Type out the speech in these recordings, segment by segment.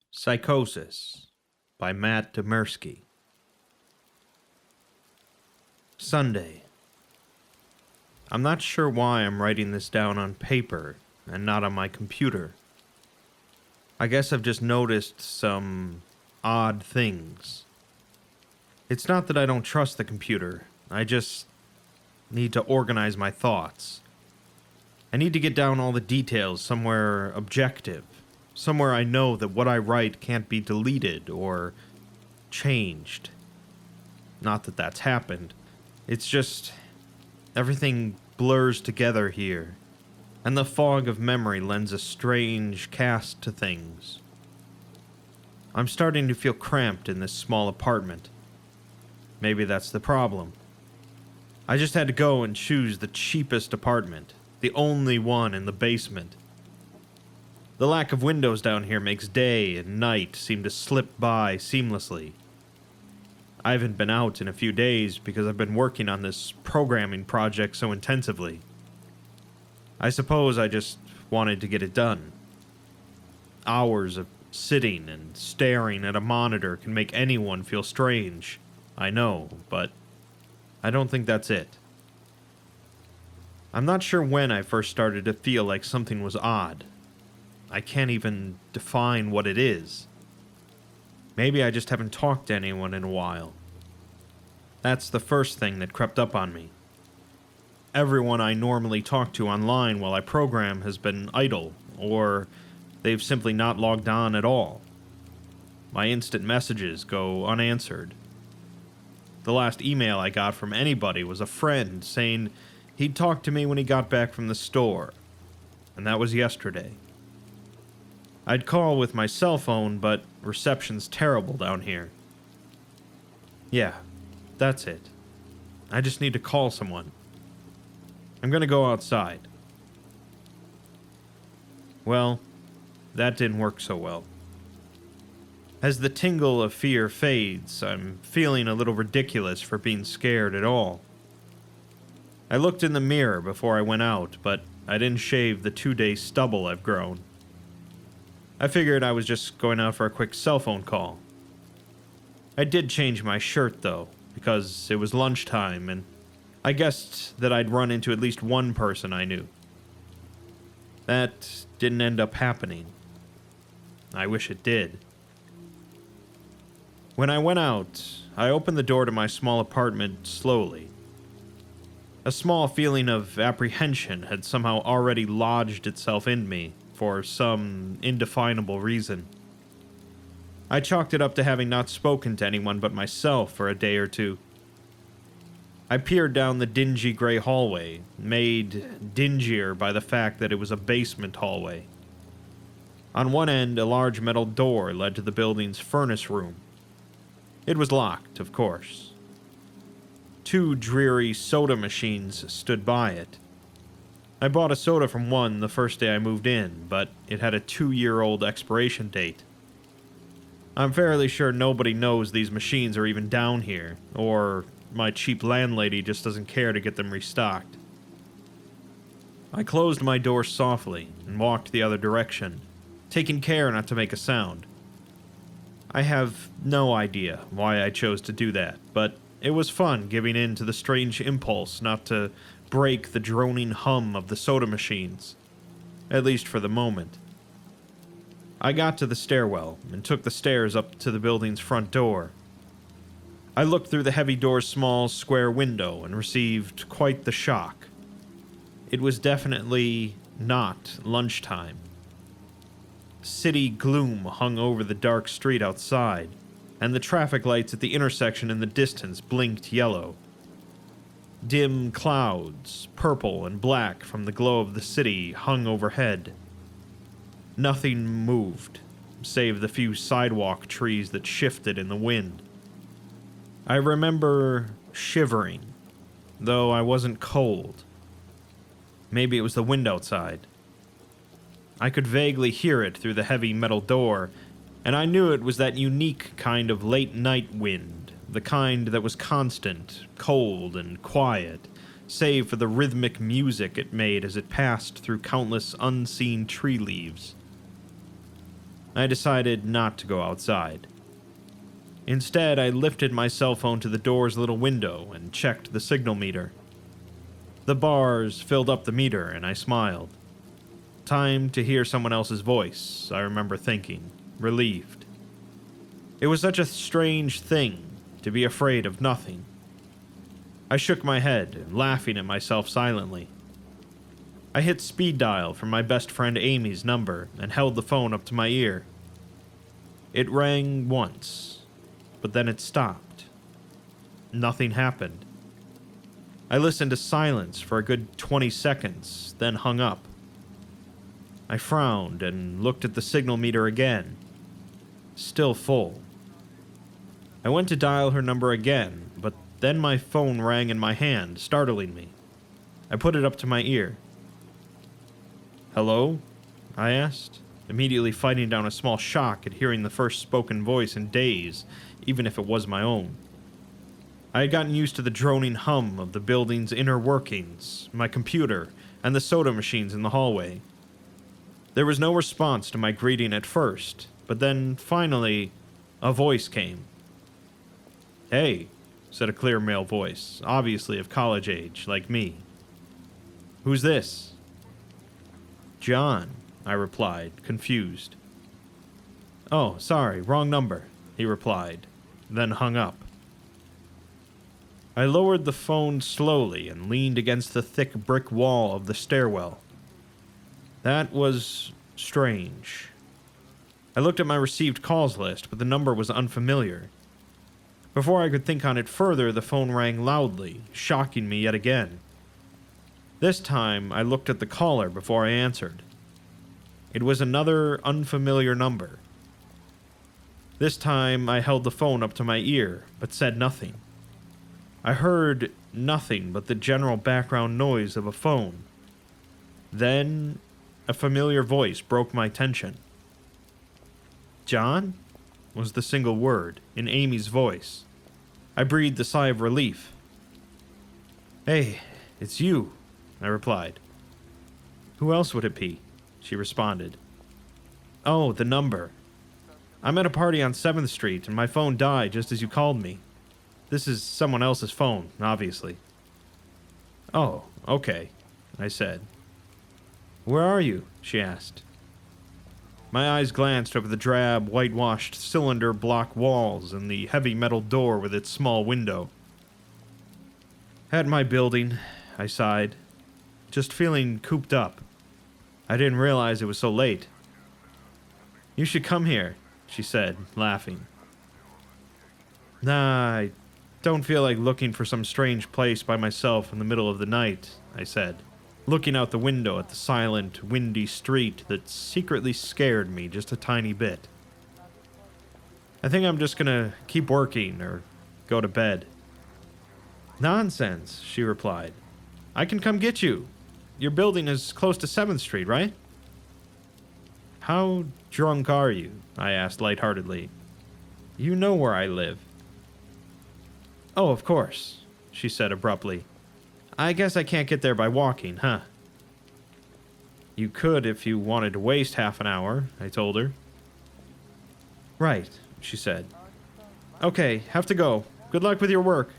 Psychosis by Matt Demersky. Sunday. I'm not sure why I'm writing this down on paper and not on my computer. I guess I've just noticed some odd things. It's not that I don't trust the computer, I just need to organize my thoughts. I need to get down all the details somewhere objective, somewhere I know that what I write can't be deleted or changed. Not that that's happened. It's just everything blurs together here, and the fog of memory lends a strange cast to things. I'm starting to feel cramped in this small apartment. Maybe that's the problem. I just had to go and choose the cheapest apartment, the only one in the basement. The lack of windows down here makes day and night seem to slip by seamlessly. I haven't been out in a few days because I've been working on this programming project so intensively. I suppose I just wanted to get it done. Hours of sitting and staring at a monitor can make anyone feel strange, I know, but I don't think that's it. I'm not sure when I first started to feel like something was odd. I can't even define what it is. Maybe I just haven't talked to anyone in a while. That's the first thing that crept up on me. Everyone I normally talk to online while I program has been idle, or they've simply not logged on at all. My instant messages go unanswered. The last email I got from anybody was a friend saying he'd talk to me when he got back from the store, and that was yesterday. I'd call with my cell phone, but reception's terrible down here. Yeah, that's it. I just need to call someone. I'm gonna go outside. Well, that didn't work so well. As the tingle of fear fades, I'm feeling a little ridiculous for being scared at all. I looked in the mirror before I went out, but I didn't shave the 2-day stubble I've grown. I figured I was just going out for a quick cell phone call. I did change my shirt, though, because it was lunchtime, and I guessed that I'd run into at least one person I knew. That didn't end up happening. I wish it did. When I went out, I opened the door to my small apartment slowly. A small feeling of apprehension had somehow already lodged itself in me, for some indefinable reason. I chalked it up to having not spoken to anyone but myself for a day or two. I peered down the dingy gray hallway, made dingier by the fact that it was a basement hallway. On one end, a large metal door led to the building's furnace room. It was locked, of course. 2 dreary soda machines stood by it. I bought a soda from one the first day I moved in, but it had a 2-year-old expiration date. I'm fairly sure nobody knows these machines are even down here, or my cheap landlady just doesn't care to get them restocked. I closed my door softly and walked the other direction, taking care not to make a sound. I have no idea why I chose to do that, but it was fun giving in to the strange impulse not to break the droning hum of the soda machines, at least for the moment. I got to the stairwell and took the stairs up to the building's front door. I looked through the heavy door's small square window and received quite the shock. It was definitely not lunchtime. City gloom hung over the dark street outside, and the traffic lights at the intersection in the distance blinked yellow. Dim clouds, purple and black from the glow of the city, hung overhead. Nothing moved, save the few sidewalk trees that shifted in the wind. I remember shivering, though I wasn't cold. Maybe it was the wind outside. I could vaguely hear it through the heavy metal door, and I knew it was that unique kind of late-night wind, the kind that was constant, cold, and quiet, save for the rhythmic music it made as it passed through countless unseen tree leaves. I decided not to go outside. Instead, I lifted my cell phone to the door's little window and checked the signal meter. The bars filled up the meter, and I smiled. Time to hear someone else's voice, I remember thinking, relieved. It was such a strange thing to be afraid of nothing. I shook my head, laughing at myself silently. I hit speed dial from my best friend Amy's number and held the phone up to my ear. It rang once, but then it stopped. Nothing happened. I listened to silence for a good 20 seconds, then hung up. I frowned and looked at the signal meter again. Still full. I went to dial her number again, but then my phone rang in my hand, startling me. I put it up to my ear. "Hello?" I asked, immediately fighting down a small shock at hearing the first spoken voice in days, even if it was my own. I had gotten used to the droning hum of the building's inner workings, my computer, and the soda machines in the hallway. There was no response to my greeting at first, but then, finally, a voice came. "Hey," said a clear male voice, obviously of college age, like me. "Who's this?" "John," I replied, confused. "Oh, sorry, wrong number," he replied, then hung up. I lowered the phone slowly and leaned against the thick brick wall of the stairwell. That was strange. I looked at my received calls list, but the number was unfamiliar. Before I could think on it further, the phone rang loudly, shocking me yet again. This time, I looked at the caller before I answered. It was another unfamiliar number. This time, I held the phone up to my ear, but said nothing. I heard nothing but the general background noise of a phone. Then, a familiar voice broke my tension. "John?" was the single word, in Amy's voice. I breathed a sigh of relief. "Hey, it's you," I replied. "Who else would it be?" she responded. "Oh, the number. I'm at a party on 7th Street, and my phone died just as you called me. This is someone else's phone, obviously." "Oh, okay," I said. "Where are you?" she asked. My eyes glanced over the drab, whitewashed cylinder block walls and the heavy metal door with its small window. "At my building," I sighed, just feeling cooped up. I didn't realize it was so late. "You should come here," she said, laughing. "Nah, I don't feel like looking for some strange place by myself in the middle of the night," I said, looking out the window at the silent, windy street that secretly scared me just a tiny bit. "I think I'm just gonna keep working or go to bed." "Nonsense," she replied. "I can come get you. Your building is close to 7th Street, right?" "How drunk are you?" I asked lightheartedly. "You know where I live." "Oh, of course," she said abruptly. "I guess I can't get there by walking, huh?" "You could if you wanted to waste half an hour," I told her. "Right," she said. "Okay, have to go. Good luck with your work."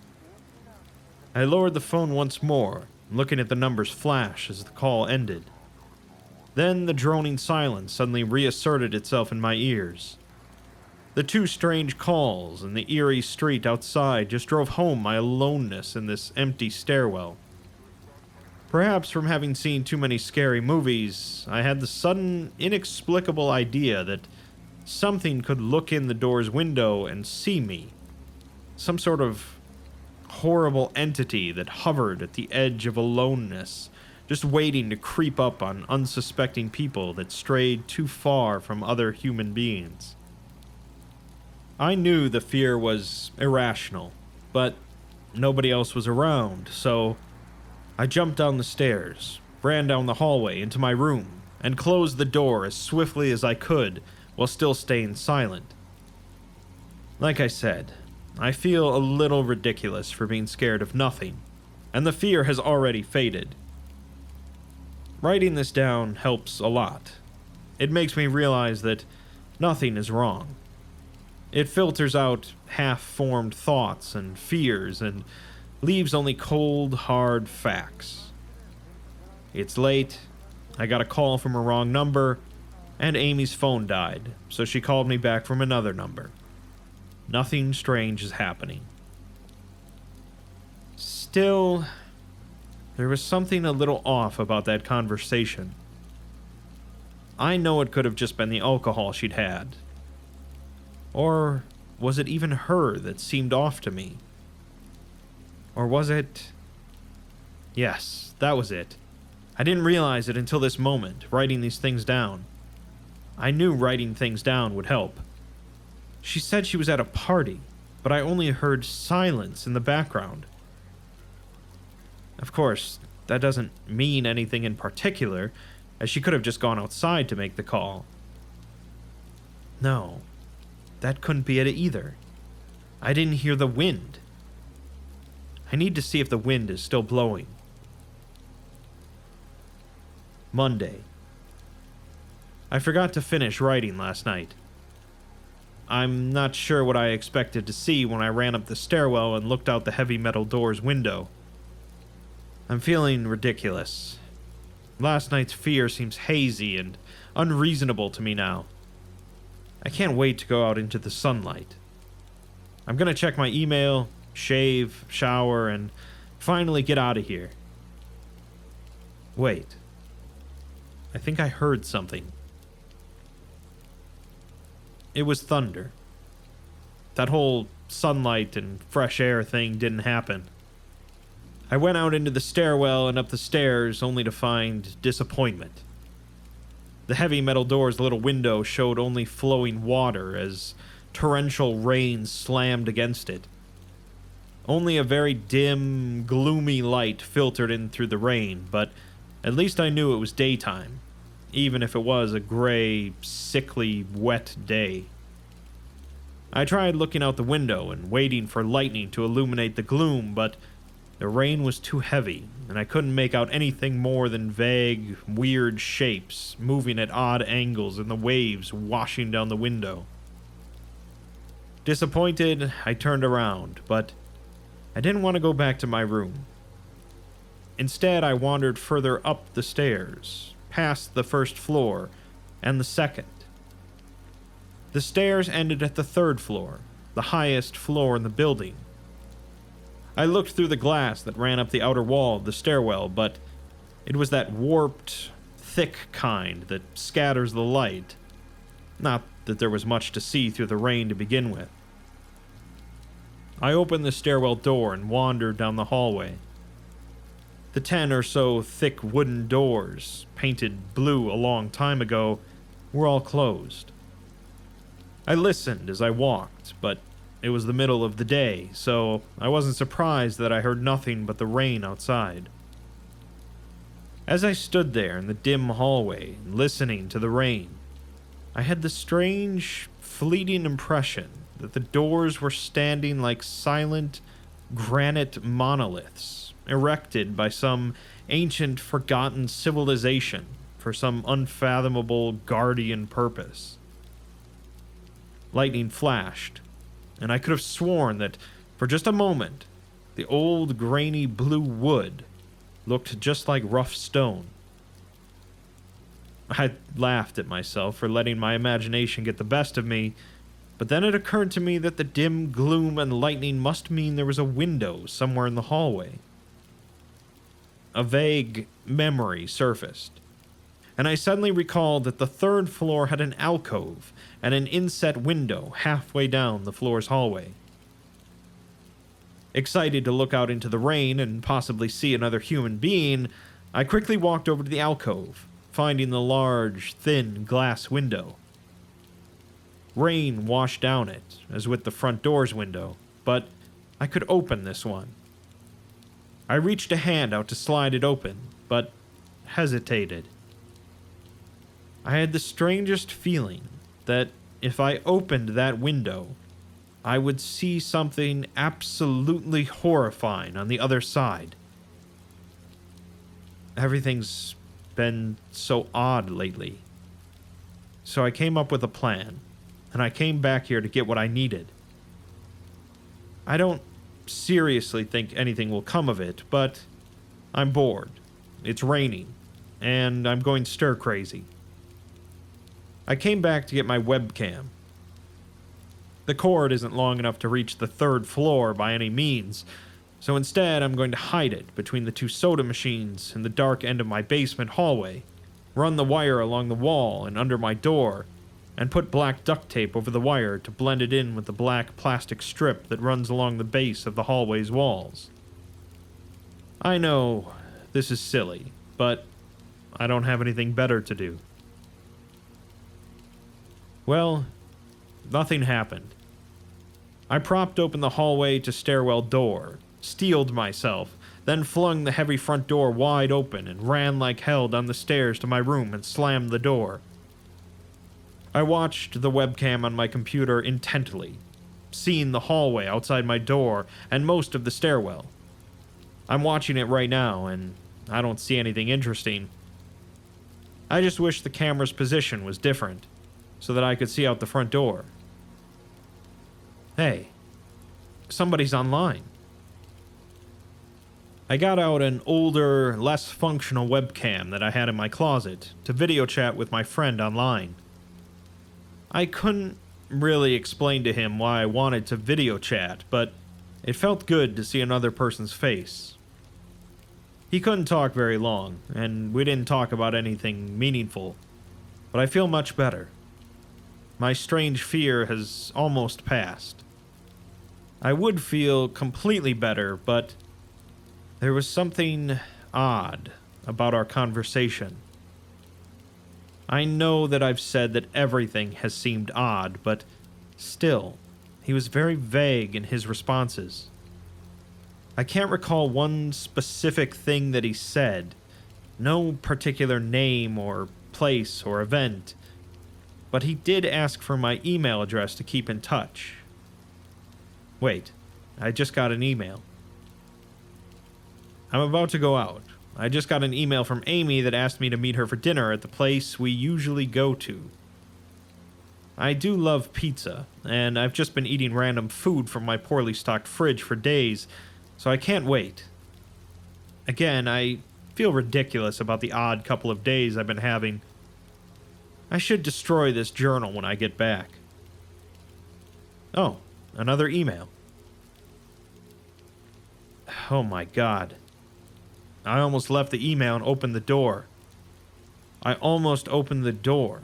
I lowered the phone once more, looking at the numbers flash as the call ended. Then the droning silence suddenly reasserted itself in my ears. The two strange calls and the eerie street outside just drove home my aloneness in this empty stairwell. Perhaps from having seen too many scary movies, I had the sudden, inexplicable idea that something could look in the door's window and see me. Some sort of horrible entity that hovered at the edge of aloneness, just waiting to creep up on unsuspecting people that strayed too far from other human beings. I knew the fear was irrational, but nobody else was around, so I jumped down the stairs, ran down the hallway into my room, and closed the door as swiftly as I could while still staying silent. Like I said, I feel a little ridiculous for being scared of nothing, and the fear has already faded. Writing this down helps a lot. It makes me realize that nothing is wrong. It filters out half-formed thoughts and fears and leaves only cold, hard facts. It's late, I got a call from a wrong number, and Amy's phone died, so she called me back from another number. Nothing strange is happening. Still, there was something a little off about that conversation. I know it could have just been the alcohol she'd had. Or was it even her that seemed off to me? Or was it... Yes, that was it. I didn't realize it until this moment, writing these things down. I knew writing things down would help. She said she was at a party, but I only heard silence in the background. Of course, that doesn't mean anything in particular, as she could have just gone outside to make the call. No, that couldn't be it either. I didn't hear the wind. I need to see if the wind is still blowing. Monday. I forgot to finish writing last night. I'm not sure what I expected to see when I ran up the stairwell and looked out the heavy metal door's window. I'm feeling ridiculous. Last night's fear seems hazy and unreasonable to me now. I can't wait to go out into the sunlight. I'm gonna check my email, shave, shower, and finally get out of here. Wait. I think I heard something. It was thunder. That whole sunlight and fresh air thing didn't happen. I went out into the stairwell and up the stairs only to find disappointment. The heavy metal door's little window showed only flowing water as torrential rain slammed against it. Only a very dim, gloomy light filtered in through the rain, but at least I knew it was daytime, even if it was a gray, sickly, wet day. I tried looking out the window and waiting for lightning to illuminate the gloom, but the rain was too heavy, and I couldn't make out anything more than vague, weird shapes moving at odd angles in the waves washing down the window. Disappointed, I turned around, but I didn't want to go back to my room. Instead, I wandered further up the stairs, past the first floor, and the second. The stairs ended at the third floor, the highest floor in the building. I looked through the glass that ran up the outer wall of the stairwell, but it was that warped, thick kind that scatters the light. Not that there was much to see through the rain to begin with. I opened the stairwell door and wandered down the hallway. The 10 or so thick wooden doors, painted blue a long time ago, were all closed. I listened as I walked, but it was the middle of the day, so I wasn't surprised that I heard nothing but the rain outside. As I stood there in the dim hallway, listening to the rain, I had the strange, fleeting impression that the doors were standing like silent, granite monoliths, erected by some ancient, forgotten civilization for some unfathomable guardian purpose. Lightning flashed, and I could have sworn that, for just a moment, the old grainy blue wood looked just like rough stone. I laughed at myself for letting my imagination get the best of me, but then it occurred to me that the dim gloom and lightning must mean there was a window somewhere in the hallway. A vague memory surfaced, and I suddenly recalled that the third floor had an alcove and an inset window halfway down the floor's hallway. Excited to look out into the rain and possibly see another human being, I quickly walked over to the alcove, finding the large, thin glass window. Rain washed down it, as with the front door's window, but I could open this one. I reached a hand out to slide it open, but hesitated. I had the strangest feeling that if I opened that window, I would see something absolutely horrifying on the other side. Everything's been so odd lately. So I came up with a plan and I came back here to get what I needed. I don't seriously think anything will come of it, but I'm bored. It's raining, and I'm going stir crazy. I came back to get my webcam. The cord isn't long enough to reach the 3rd floor by any means, so instead I'm going to hide it between the 2 soda machines in the dark end of my basement hallway, run the wire along the wall and under my door, and put black duct tape over the wire to blend it in with the black plastic strip that runs along the base of the hallway's walls. I know this is silly, but I don't have anything better to do. Well, nothing happened. I propped open the hallway to stairwell door, steeled myself, then flung the heavy front door wide open and ran like hell down the stairs to my room and slammed the door. I watched the webcam on my computer intently, seeing the hallway outside my door and most of the stairwell. I'm watching it right now, and I don't see anything interesting. I just wish the camera's position was different, so that I could see out the front door. Hey, somebody's online. I got out an older, less functional webcam that I had in my closet to video chat with my friend online. I couldn't really explain to him why I wanted to video chat, but it felt good to see another person's face. He couldn't talk very long, and we didn't talk about anything meaningful, but I feel much better. My strange fear has almost passed. I would feel completely better, but there was something odd about our conversation. I know that I've said that everything has seemed odd, but still, he was very vague in his responses. I can't recall one specific thing that he said, no particular name or place or event, but he did ask for my email address to keep in touch. Wait, I just got an email. I'm about to go out. I just got an email from Amy that asked me to meet her for dinner at the place we usually go to. I do love pizza, and I've just been eating random food from my poorly stocked fridge for days, so I can't wait. Again, I feel ridiculous about the odd couple of days I've been having. I should destroy this journal when I get back. Oh, another email. Oh my God. I almost left the email and opened the door. I almost opened the door,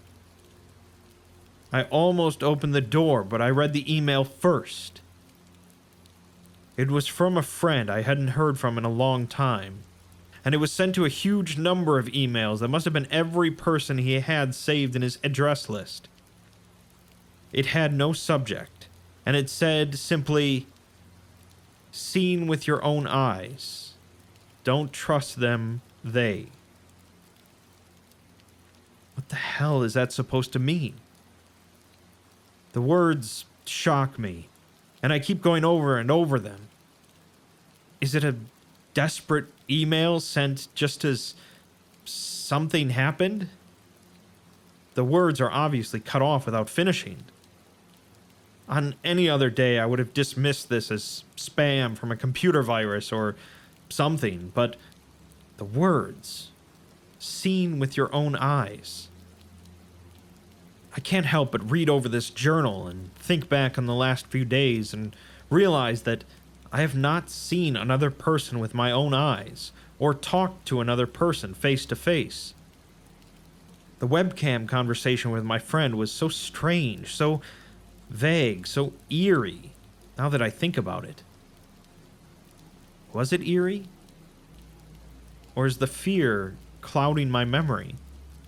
but I read the email first. It was from a friend I hadn't heard from in a long time, and it was sent to a huge number of emails that must have been every person he had saved in his address list. It had no subject, and it said simply, "Seen with your own eyes. Don't trust them, they." What the hell is that supposed to mean? The words shock me, and I keep going over and over them. Is it a desperate email sent just as something happened? The words are obviously cut off without finishing. On any other day, I would have dismissed this as spam from a computer virus or something, but the words, "seen with your own eyes." I can't help but read over this journal and think back on the last few days and realize that I have not seen another person with my own eyes or talked to another person face to face. The webcam conversation with my friend was so strange, so vague, so eerie, now that I think about it. Was it eerie? Or is the fear clouding my memory?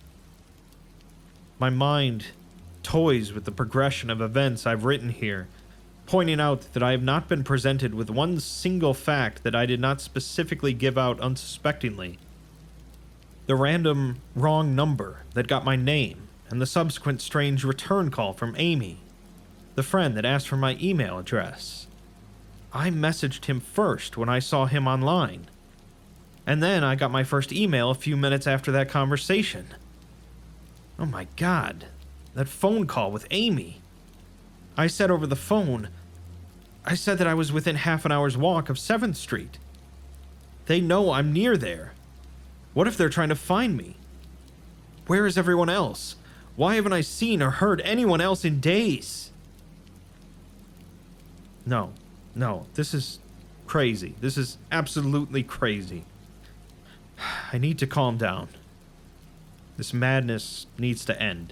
My mind toys with the progression of events I've written here, pointing out that I have not been presented with one single fact that I did not specifically give out unsuspectingly. The random wrong number that got my name, and the subsequent strange return call from Amy, the friend that asked for my email address. I messaged him first when I saw him online, and then I got my first email a few minutes after that conversation. Oh my God, That phone call with Amy. I said over the phone, I said that I was within half an hour's walk of 7th Street. They know I'm near there. What if they're trying to find me? Where is everyone else? Why haven't I seen or heard anyone else in days? No, this is crazy. This is absolutely crazy. I need to calm down. This madness needs to end.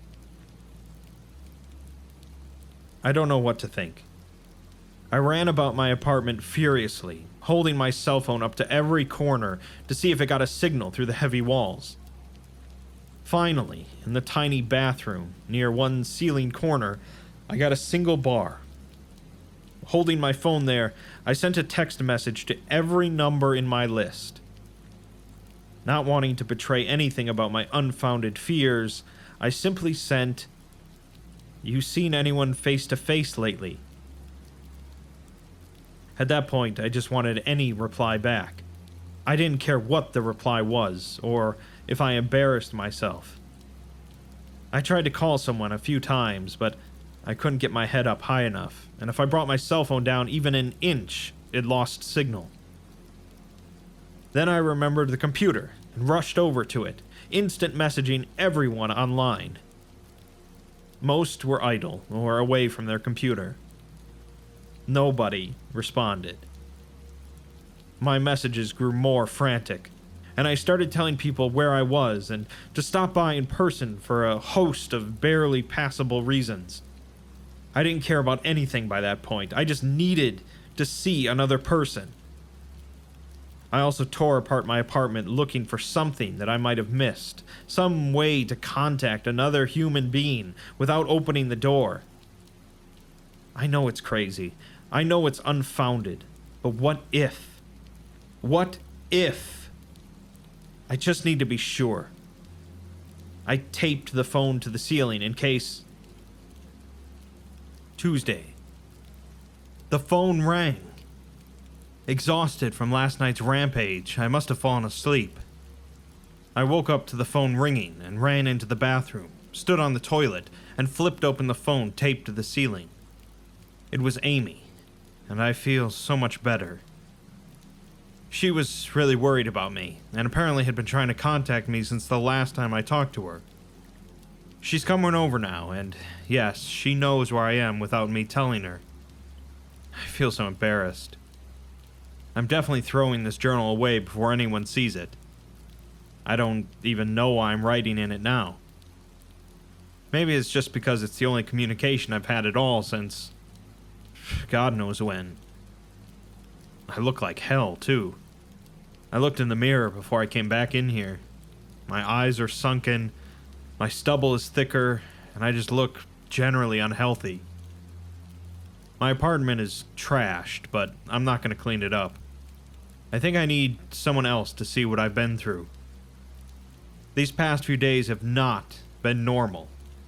I don't know what to think. I ran about my apartment furiously, holding my cell phone up to every corner to see if it got a signal through the heavy walls. Finally, in the tiny bathroom, near one ceiling corner, I got a single bar. Holding my phone there, I sent a text message to every number in my list. Not wanting to betray anything about my unfounded fears, I simply sent, "You seen anyone face to face lately?" At that point, I just wanted any reply back. I didn't care what the reply was, or if I embarrassed myself. I tried to call someone a few times, but I couldn't get my head up high enough, and if I brought my cell phone down even an inch, it lost signal. Then I remembered the computer and rushed over to it, instant messaging everyone online. Most were idle or away from their computer. Nobody responded. My messages grew more frantic, and I started telling people where I was and to stop by in person for a host of barely passable reasons. I didn't care about anything by that point. I just needed to see another person. I also tore apart my apartment looking for something that I might have missed, some way to contact another human being without opening the door. I know it's crazy. I know it's unfounded. But what if? What if? I just need to be sure. I taped the phone to the ceiling in case. Tuesday. The phone rang. Exhausted from last night's rampage, I must have fallen asleep. I woke up to the phone ringing and ran into the bathroom, stood on the toilet, and flipped open the phone taped to the ceiling. It was Amy, and I feel so much better. She was really worried about me, and apparently had been trying to contact me since the last time I talked to her. She's coming over now, and yes, she knows where I am without me telling her. I feel so embarrassed. I'm definitely throwing this journal away before anyone sees it. I don't even know why I'm writing in it now. Maybe it's just because it's the only communication I've had at all since God knows when. I look like hell, too. I looked in the mirror before I came back in here. My eyes are sunken, my stubble is thicker, and I just look generally unhealthy. My apartment is trashed, but I'm not going to clean it up. I think I need someone else to see what I've been through. These past few days have not been normal.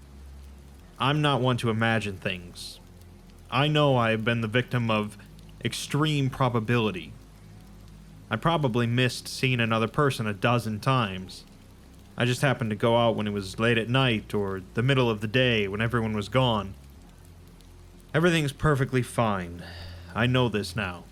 I'm not one to imagine things. I know I have been the victim of extreme probability. I probably missed seeing another person 12 times. I just happened to go out when it was late at night or the middle of the day when everyone was gone. Everything's perfectly fine. I know this now.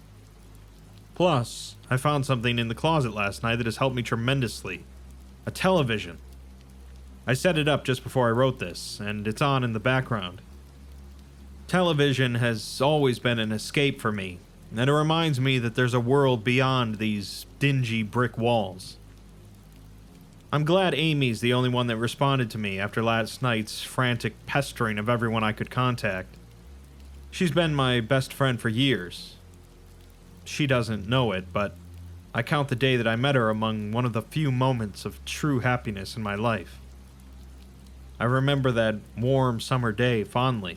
Plus, I found something in the closet last night that has helped me tremendously. A television. I set it up just before I wrote this, and it's on in the background. Television has always been an escape for me, and it reminds me that there's a world beyond these dingy brick walls. I'm glad Amy's the only one that responded to me after last night's frantic pestering of everyone I could contact. She's been my best friend for years. She doesn't know it, but I count the day that I met her among one of the few moments of true happiness in my life. I remember that warm summer day fondly.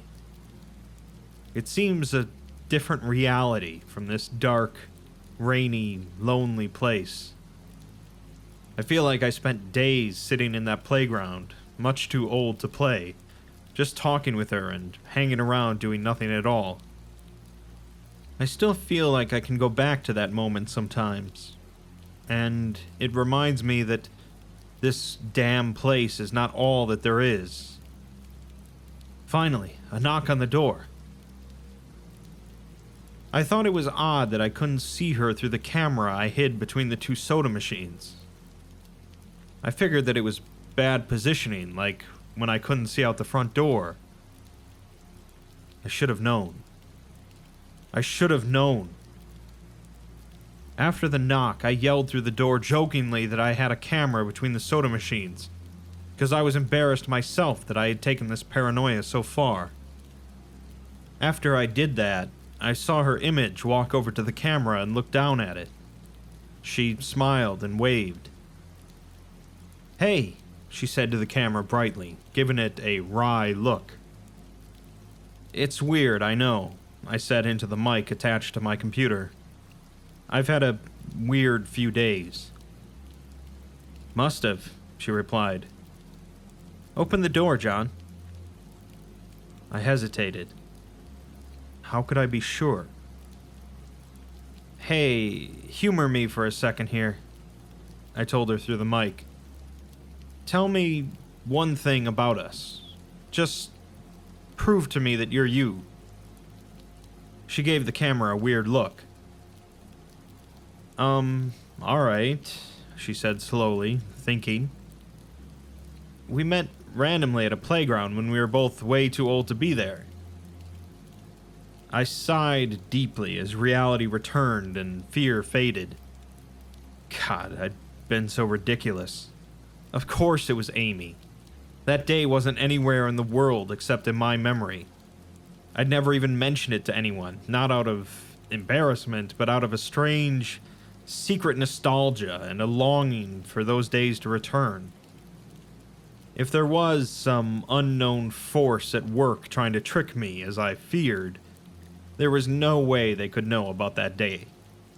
It seems a different reality from this dark, rainy, lonely place. I feel like I spent days sitting in that playground, much too old to play, just talking with her and hanging around doing nothing at all. I still feel like I can go back to that moment sometimes, and it reminds me that this damn place is not all that there is. Finally, a knock on the door. I thought it was odd that I couldn't see her through the camera I hid between the two soda machines. I figured that it was bad positioning, like when I couldn't see out the front door. I should have known. I should have known. After the knock, I yelled through the door jokingly that I had a camera between the soda machines, because I was embarrassed myself that I had taken this paranoia so far. After I did that, I saw her image walk over to the camera and look down at it. She smiled and waved. "Hey," she said to the camera brightly, giving it a wry look. "It's weird, I know," I said into the mic attached to my computer. "I've had a weird few days." "Must have," she replied. "Open the door, John." I hesitated. How could I be sure? "Hey, humor me for a second here," I told her through the mic. "Tell me one thing about us. Just prove to me that you're you." She gave the camera a weird look. Alright," she said slowly, thinking. "We met randomly at a playground when we were both way too old to be there." I sighed deeply as reality returned and fear faded. God, I'd been so ridiculous. Of course it was Amy. That day wasn't anywhere in the world except in my memory. I'd never even mentioned it to anyone, not out of embarrassment, but out of a strange, secret nostalgia and a longing for those days to return. If there was some unknown force at work trying to trick me, as I feared, there was no way they could know about that day.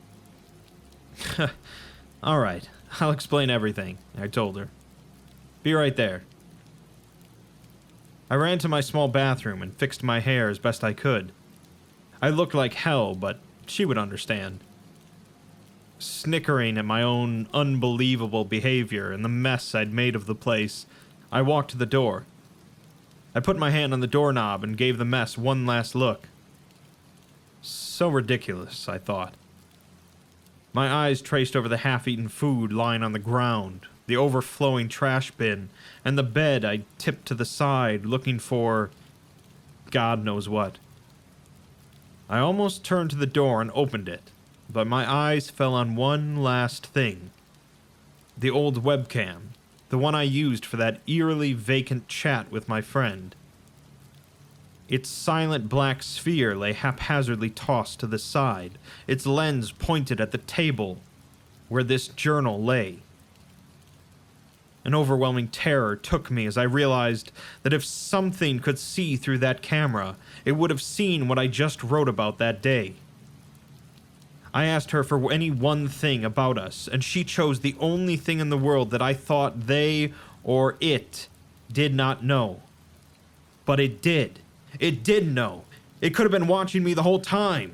"Alright, I'll explain everything," I told her. "Be right there." I ran to my small bathroom and fixed my hair as best I could. I looked like hell, but she would understand. Snickering at my own unbelievable behavior and the mess I'd made of the place, I walked to the door. I put my hand on the doorknob and gave the mess one last look. So ridiculous, I thought. My eyes traced over the half-eaten food lying on the ground, the overflowing trash bin, and the bed I tipped to the side, looking for God knows what. I almost turned to the door and opened it, but my eyes fell on one last thing. The old webcam, the one I used for that eerily vacant chat with my friend. Its silent black sphere lay haphazardly tossed to the side, its lens pointed at the table where this journal lay. An overwhelming terror took me as I realized that if something could see through that camera, it would have seen what I just wrote about that day. I asked her for any one thing about us, and she chose the only thing in the world that I thought they or it did not know. But it did. It did know. It could have been watching me the whole time.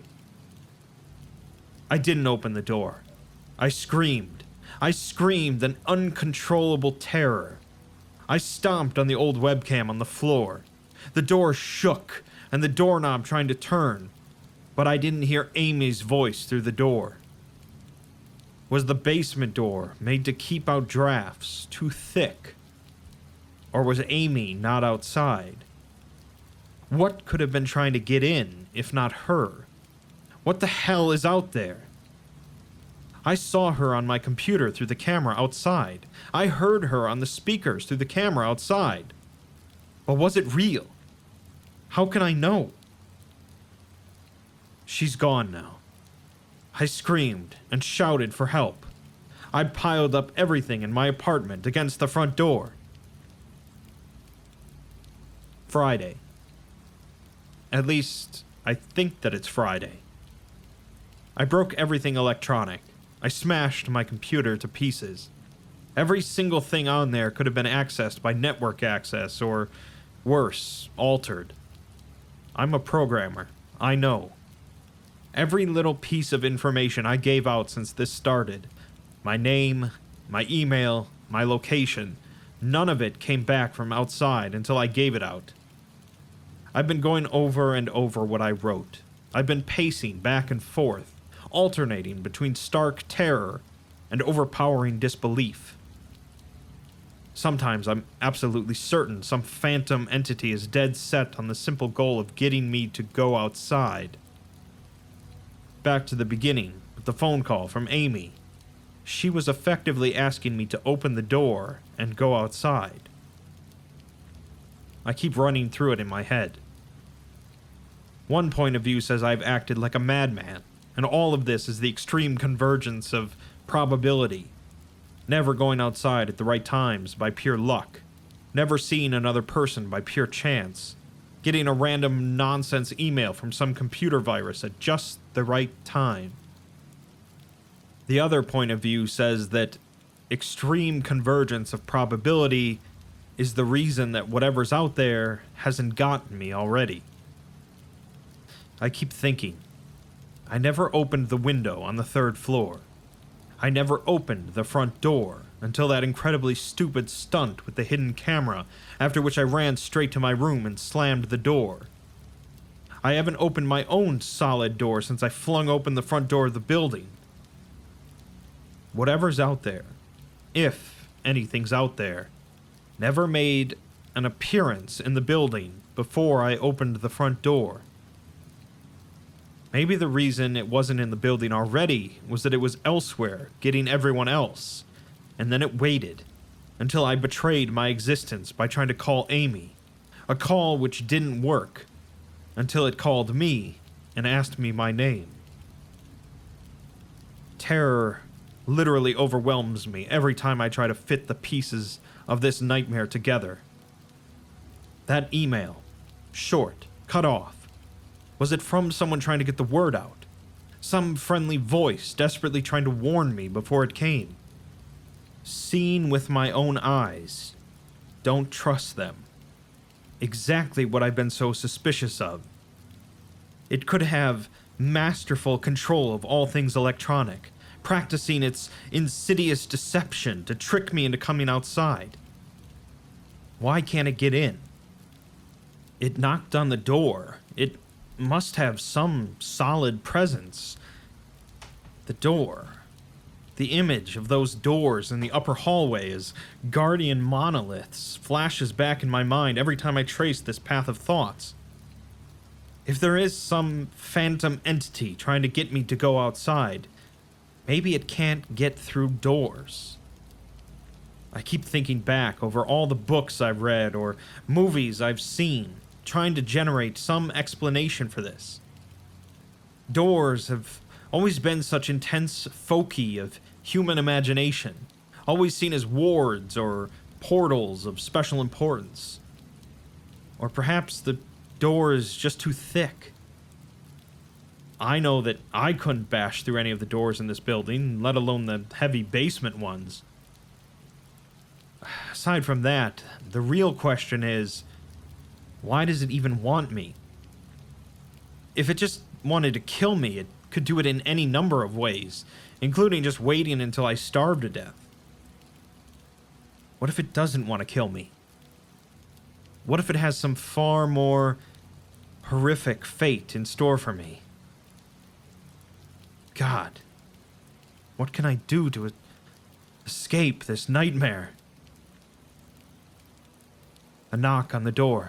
I didn't open the door. I screamed. I screamed in uncontrollable terror. I stomped on the old webcam on the floor. The door shook, and the doorknob trying to turn, but I didn't hear Amy's voice through the door. Was the basement door made to keep out drafts too thick? Or was Amy not outside? What could have been trying to get in, if not her? What the hell is out there? I saw her on my computer through the camera outside. I heard her on the speakers through the camera outside. But was it real? How can I know? She's gone now. I screamed and shouted for help. I piled up everything in my apartment against the front door. Friday. At least, I think that it's Friday. I broke everything electronic. I smashed my computer to pieces. Every single thing on there could have been accessed by network access or, worse, altered. I'm a programmer. I know. Every little piece of information I gave out since this started, my name, my email, my location, none of it came back from outside until I gave it out. I've been going over and over what I wrote. I've been pacing back and forth, alternating between stark terror and overpowering disbelief. Sometimes I'm absolutely certain some phantom entity is dead set on the simple goal of getting me to go outside. Back to the beginning, with the phone call from Amy. She was effectively asking me to open the door and go outside. I keep running through it in my head. One point of view says I've acted like a madman, and all of this is the extreme convergence of probability. Never going outside at the right times by pure luck. Never seeing another person by pure chance. Getting a random nonsense email from some computer virus at just the right time. The other point of view says that extreme convergence of probability is the reason that whatever's out there hasn't gotten me already. I keep thinking, I never opened the window on the 3rd floor. I never opened the front door until that incredibly stupid stunt with the hidden camera, after which I ran straight to my room and slammed the door. I haven't opened my own solid door since I flung open the front door of the building. Whatever's out there, if anything's out there, never made an appearance in the building before I opened the front door. Maybe the reason it wasn't in the building already was that it was elsewhere, getting everyone else, and then it waited until I betrayed my existence by trying to call Amy, a call which didn't work, until it called me and asked me my name. Terror literally overwhelms me every time I try to fit the pieces of this nightmare together. That email, short, cut off. Was it from someone trying to get the word out? Some friendly voice desperately trying to warn me before it came? Seen with my own eyes. Don't trust them. Exactly what I've been so suspicious of. It could have masterful control of all things electronic, practicing its insidious deception to trick me into coming outside. Why can't it get in? It knocked on the door. It must have some solid presence. The door. The image of those doors in the upper hallway as guardian monoliths flashes back in my mind every time I trace this path of thoughts. If there is some phantom entity trying to get me to go outside, maybe it can't get through doors. I keep thinking back over all the books I've read or movies I've seen, trying to generate some explanation for this. Doors have always been such intense foci of human imagination, always seen as wards or portals of special importance. Or perhaps the door is just too thick. I know that I couldn't bash through any of the doors in this building, let alone the heavy basement ones. Aside from that, the real question is, why does it even want me? If it just wanted to kill me, it could do it in any number of ways, including just waiting until I starve to death. What if it doesn't want to kill me? What if it has some far more horrific fate in store for me? God, what can I do to escape this nightmare? A knock on the door.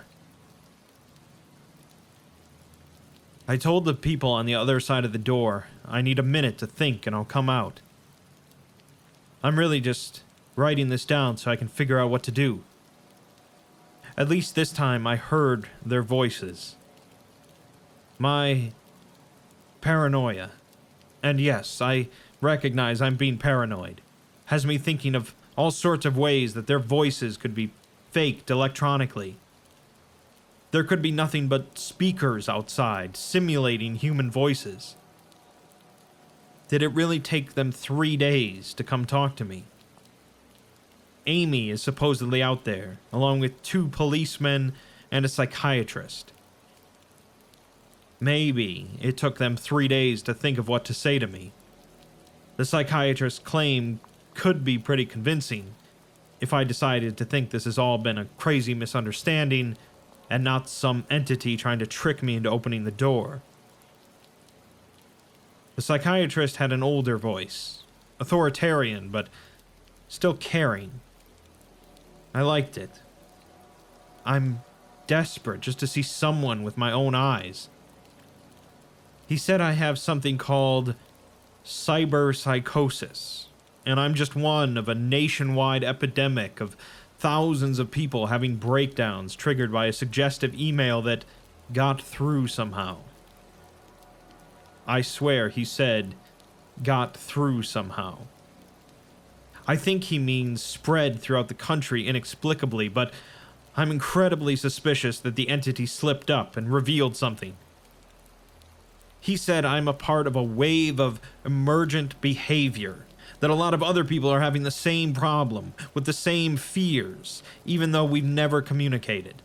I told the people on the other side of the door I need a minute to think and I'll come out. I'm really just writing this down so I can figure out what to do. At least this time I heard their voices. My paranoia, and yes, I recognize I'm being paranoid, has me thinking of all sorts of ways that their voices could be faked electronically. There could be nothing but speakers outside, simulating human voices. Did it really take them 3 days to come talk to me? Amy is supposedly out there, along with 2 policemen and a psychiatrist. Maybe it took them 3 days to think of what to say to me. The psychiatrist's claim could be pretty convincing if I decided to think this has all been a crazy misunderstanding and not some entity trying to trick me into opening the door. The psychiatrist had an older voice, authoritarian, but still caring. I liked it. I'm desperate just to see someone with my own eyes. He said I have something called cyberpsychosis, and I'm just one of a nationwide epidemic of thousands of people having breakdowns triggered by a suggestive email that got through somehow. I swear he said, got through somehow. I think he means spread throughout the country inexplicably, but I'm incredibly suspicious that the entity slipped up and revealed something. He said I'm a part of a wave of emergent behavior, that a lot of other people are having the same problem, with the same fears, even though we've never communicated.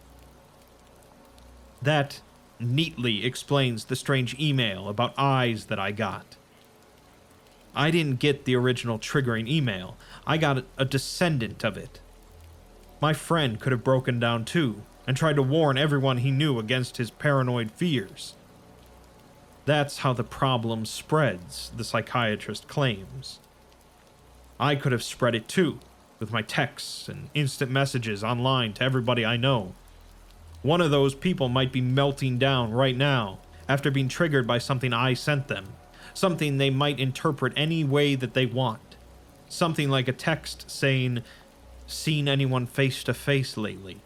That neatly explains the strange email about eyes that I got. I didn't get the original triggering email. I got a descendant of it. My friend could have broken down too, and tried to warn everyone he knew against his paranoid fears. That's how the problem spreads, the psychiatrist claims. I could have spread it too, with my texts and instant messages online to everybody I know. One of those people might be melting down right now, after being triggered by something I sent them. Something they might interpret any way that they want. Something like a text saying, "Seen anyone face to face lately?"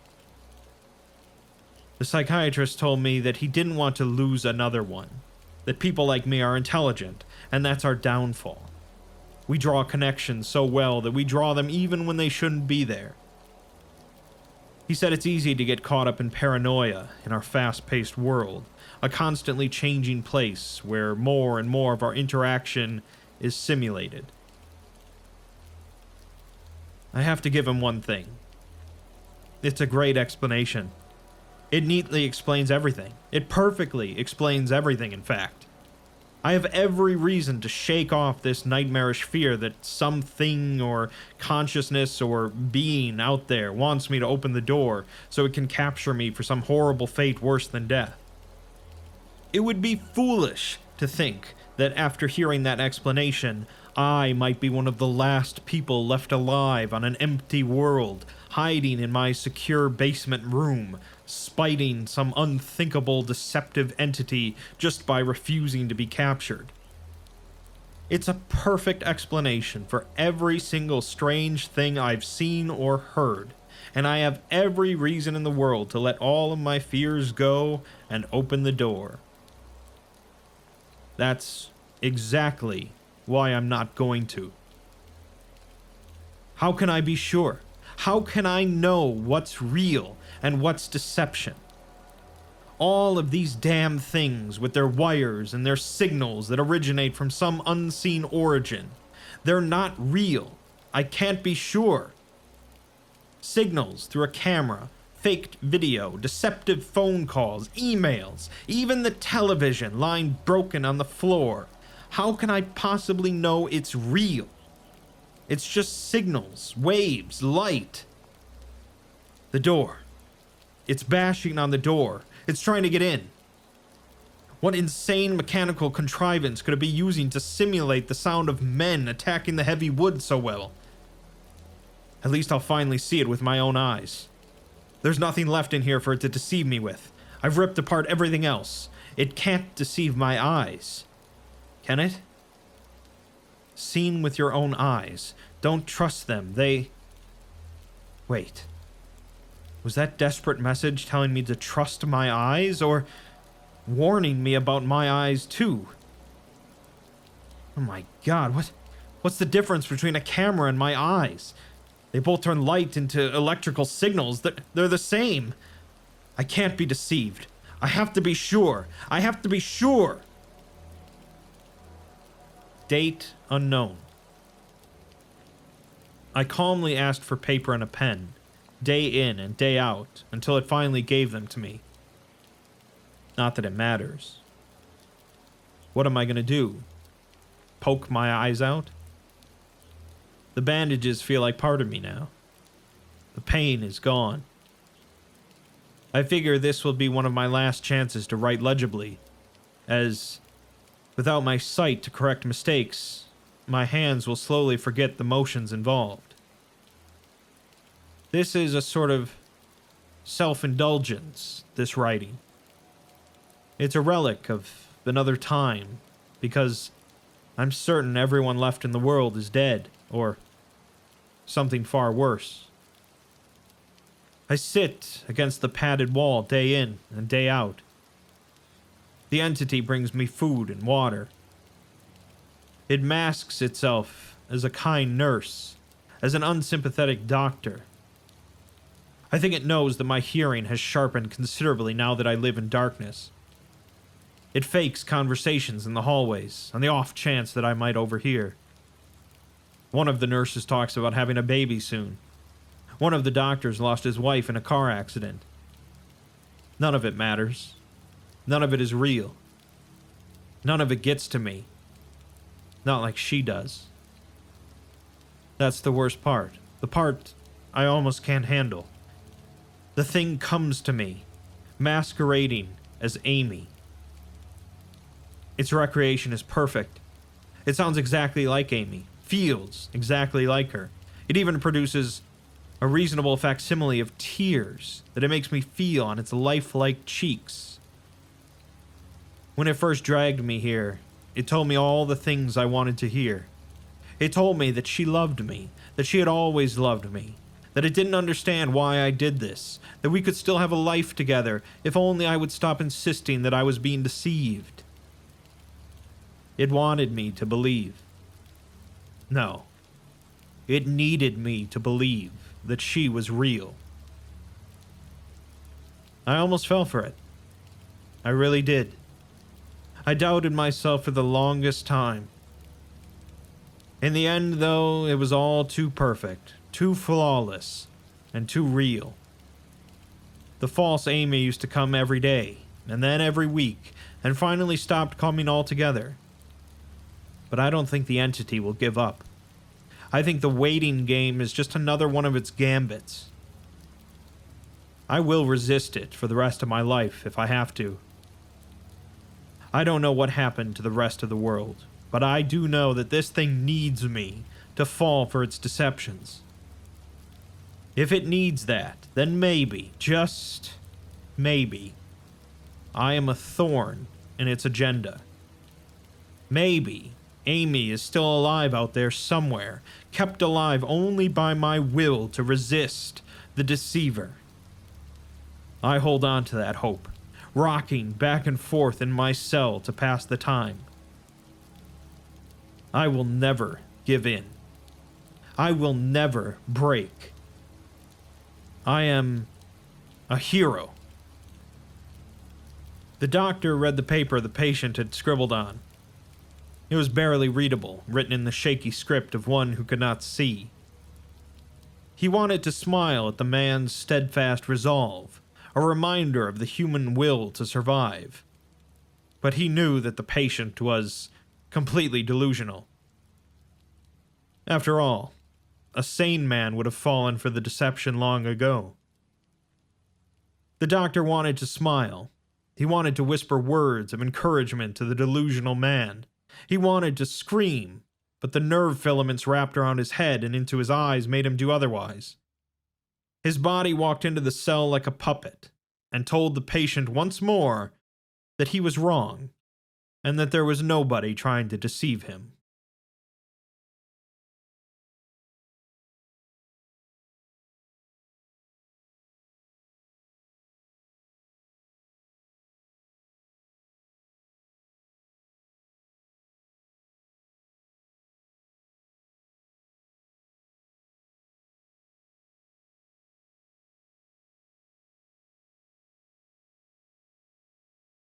The psychiatrist told me that he didn't want to lose another one. That people like me are intelligent, and that's our downfall. We draw connections so well that we draw them even when they shouldn't be there. He said it's easy to get caught up in paranoia in our fast-paced world, a constantly changing place where more and more of our interaction is simulated. I have to give him one thing. It's a great explanation. It neatly explains everything. It perfectly explains everything, in fact. I have every reason to shake off this nightmarish fear that something or consciousness or being out there wants me to open the door so it can capture me for some horrible fate worse than death. It would be foolish to think that after hearing that explanation, I might be one of the last people left alive on an empty world, hiding in my secure basement room, spiting some unthinkable deceptive entity just by refusing to be captured. It's a perfect explanation for every single strange thing I've seen or heard, and I have every reason in the world to let all of my fears go and open the door. That's exactly why I'm not going to. How can I be sure? How can I know what's real and what's deception? All of these damn things with their wires and their signals that originate from some unseen origin, they're not real. I can't be sure. Signals through a camera, faked video, deceptive phone calls, emails, even the television lying broken on the floor. How can I possibly know it's real? It's just signals, waves, light. The door. It's bashing on the door. It's trying to get in. What insane mechanical contrivance could it be using to simulate the sound of men attacking the heavy wood so well? At least I'll finally see it with my own eyes. There's nothing left in here for it to deceive me with. I've ripped apart everything else. It can't deceive my eyes. Can it? Seen with your own eyes. Don't trust them. Wait. Was that desperate message telling me to trust my eyes, or warning me about my eyes too? Oh my God, what's the difference between a camera and my eyes? They both turn light into electrical signals. They're the same. I can't be deceived. I have to be sure. I have to be sure. Date unknown. I calmly asked for paper and a pen, day in and day out, until it finally gave them to me. Not that it matters. What am I going to do? Poke my eyes out? The bandages feel like part of me now. The pain is gone. I figure this will be one of my last chances to write legibly, as, without my sight to correct mistakes, my hands will slowly forget the motions involved. This is a sort of self-indulgence, this writing. It's a relic of another time, because I'm certain everyone left in the world is dead, or something far worse. I sit against the padded wall day in and day out. The entity brings me food and water. It masks itself as a kind nurse, as an unsympathetic doctor. I think it knows that my hearing has sharpened considerably now that I live in darkness. It fakes conversations in the hallways, on the off chance that I might overhear. One of the nurses talks about having a baby soon. One of the doctors lost his wife in a car accident. None of it matters. None of it is real. None of it gets to me. Not like she does. That's the worst part. The part I almost can't handle. The thing comes to me, masquerading as Amy. Its recreation is perfect. It sounds exactly like Amy, feels exactly like her. It even produces a reasonable facsimile of tears that it makes me feel on its lifelike cheeks. When it first dragged me here, it told me all the things I wanted to hear. It told me that she loved me, that she had always loved me, that it didn't understand why I did this, that we could still have a life together if only I would stop insisting that I was being deceived. It wanted me to believe. No. It needed me to believe that she was real. I almost fell for it. I really did. I doubted myself for the longest time. In the end, though, it was all too perfect, too flawless, and too real. The false Amy used to come every day, and then every week, and finally stopped coming altogether. But I don't think the entity will give up. I think the waiting game is just another one of its gambits. I will resist it for the rest of my life if I have to. I don't know what happened to the rest of the world, but I do know that this thing needs me to fall for its deceptions. If it needs that, then maybe, just maybe, I am a thorn in its agenda. Maybe Amy is still alive out there somewhere, kept alive only by my will to resist the deceiver. I hold on to that hope, rocking back and forth in my cell to pass the time. I will never give in. I will never break. I am a hero. The doctor read the paper the patient had scribbled on. It was barely readable, written in the shaky script of one who could not see. He wanted to smile at the man's steadfast resolve, a reminder of the human will to survive. But he knew that the patient was completely delusional. After all, a sane man would have fallen for the deception long ago. The doctor wanted to smile. He wanted to whisper words of encouragement to the delusional man. He wanted to scream, but the nerve filaments wrapped around his head and into his eyes made him do otherwise. His body walked into the cell like a puppet, and told the patient once more that he was wrong, and that there was nobody trying to deceive him.